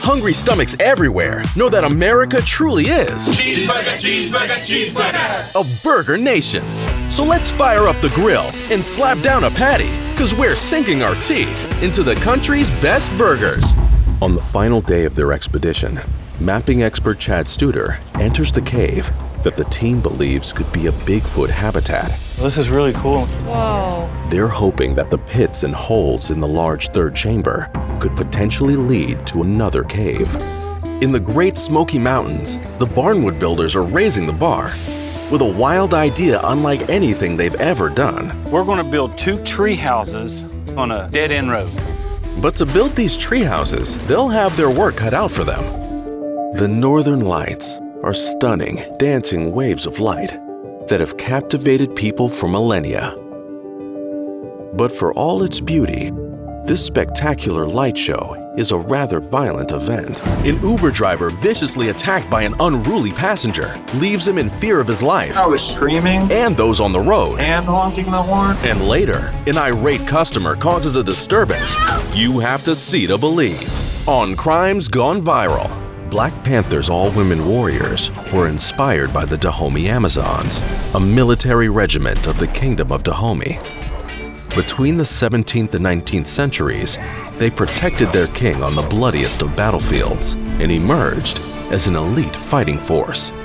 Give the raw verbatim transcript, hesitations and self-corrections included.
Hungry stomachs everywhere know that America truly is Cheeseburger, cheeseburger, cheeseburger, a burger nation. So let's fire up the grill and slap down a patty, cause we're sinking our teeth into the country's best burgers. On the final day of their expedition, mapping expert Chad Studer enters the cave that the team believes could be a Bigfoot habitat. This is really cool. Whoa. They're hoping that the pits and holes in the large third chamber could potentially lead to another cave. In the Great Smoky Mountains, the Barnwood builders are raising the bar with a wild idea unlike anything they've ever done. We're going to build two tree houses on a dead-end road. But to build these tree houses, they'll have their work cut out for them. The Northern Lights are stunning, dancing waves of light that have captivated people for millennia. But for all its beauty, this spectacular light show is a rather violent event. An Uber driver viciously attacked by an unruly passenger leaves him in fear of his life. I was screaming And those on the road. and honking the horn. And later, an irate customer causes a disturbance you have to see to believe. On Crimes Gone Viral, Black Panther's all-women warriors were inspired by the Dahomey Amazons, a military regiment of the Kingdom of Dahomey. Between the seventeenth and nineteenth centuries, they protected their king on the bloodiest of battlefields and emerged as an elite fighting force.